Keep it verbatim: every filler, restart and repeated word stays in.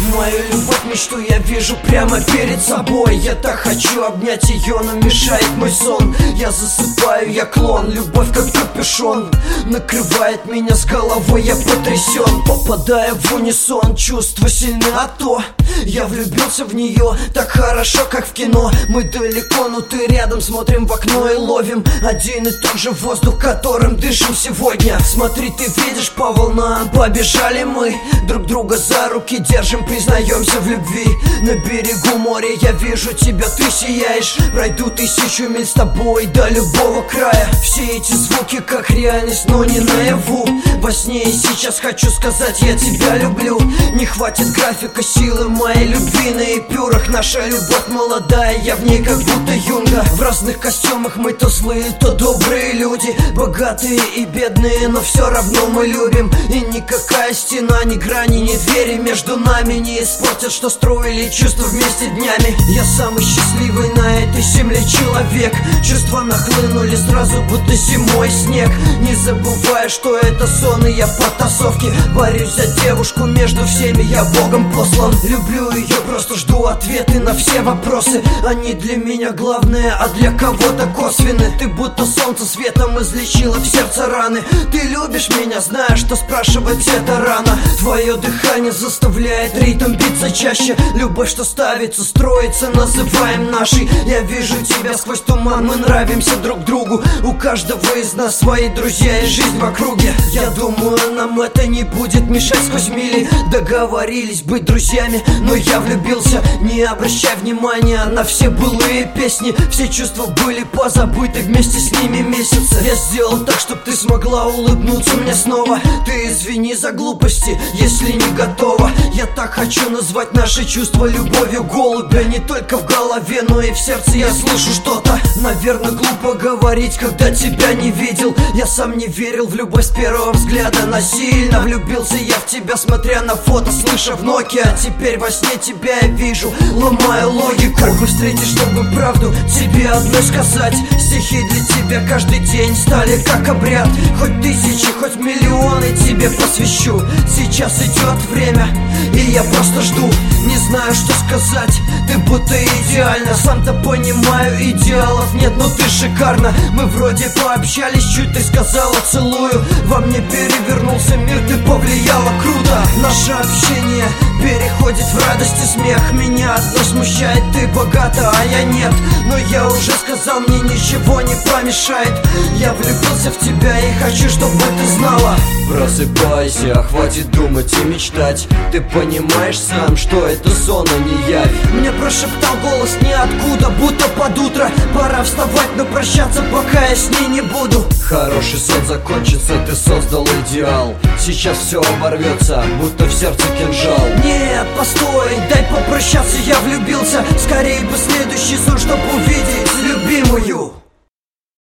Мою любовь, мечту я вижу прямо перед собой. Я так хочу обнять ее, но мешает мой сон. Я засыпаю, я клон, любовь как капюшон накрывает меня с головой, я потрясен. Попадая в унисон, чувства сильны, а то я влюбился в нее так хорошо, как в кино. Мы далеко, но ты рядом, смотрим в окно и ловим один и тот же воздух, которым дышим сегодня. Смотри, ты видишь, по волнам побежали мы, друг друга за руки держим, признаемся в любви. На берегу моря я вижу тебя, ты сияешь. Пройду тысячу миль с тобой до любого края. Все эти звуки как реальность, но не наяву. Во сне и сейчас хочу сказать, я тебя люблю. Не хватит графика силы моей любви на эпюрах. Наша любовь молодая, я в ней как будто юнга. В разных костюмах мы то злые, то добрые люди, богатые и бедные, но все равно мы любим. И никакая стена, ни грани, ни двери между нами не испортят, что строили чувства вместе днями. Я самый счастливый на этой земле человек. Чувства нахлынули сразу, будто зимой снег. Не забывая, что это сон и я в потасовке. Борюсь за девушку между всеми, я Богом послан. Люблю ее, просто жду ответы на все вопросы. Они для меня главные, а для кого-то косвенны. Ты будто солнце светом излечила в сердце раны. Ты любишь меня, зная, что спрашивать это рано. Твое дыхание заставляет ритм биться чаще. Любовь, что ставится, строится, называем нашей. Я вижу тебя сквозь туман, мы нравимся друг другу. У каждого из нас свои друзья и жизнь в округе. Я думаю, нам это не будет мешать сквозь мили. Договорились быть друзьями, но я влюбился. Не обращай внимания на все былые песни. Все чувства были позабыты, вместе с ними месяцы. Я сделал так, чтоб ты смогла улыбнуться мне снова. Ты извини за глупости, если не готова. Я так хочу назвать наши чувства любовью голубя. Не только в голове, но и в сердце я слышу что-то. Наверное, глупо говорить, когда тебя не видел. Я сам не верил в любовь с первого взгляда. Насильно влюбился я в тебя, смотря на фото, слыша в Nokia. А теперь во сне тебя я вижу, ломаю логику. Как бы встретить, чтобы правду тебе одной сказать? Стихи для тебя каждый день стали как обряд. Хоть тысячи, хоть миллионы тебе посвящу. Сейчас идет время, и я просто жду. Не знаю, что сказать, ты будто идеальна. Сам-то понимаю, идеалов нет, но ты шикарна. Мы вроде пообщались, чуть ты сказала целую. Во мне перевернулся мир, ты повлияла круто. Наше общение переходит в радость и смех. Меня одно смущает, ты богата, а я нет. Но я уже сказал, мне ничего не помешает. Я влюбился в тебя и хочу, чтобы ты знала. Просыпайся, хватит думать и мечтать. Ты понимаешь сам, что это сон, а не явь. Мне прошептал голос ниоткуда, будто под утро. Пора вставать, но прощаться пока я с ней не буду. Хороший сон закончится, ты создал идеал. Сейчас все оборвется, будто в сердце кинжал. Нет, постой, дай попрощаться, я влюбился. Скорее бы следующий сон, чтобы увидеть любимую.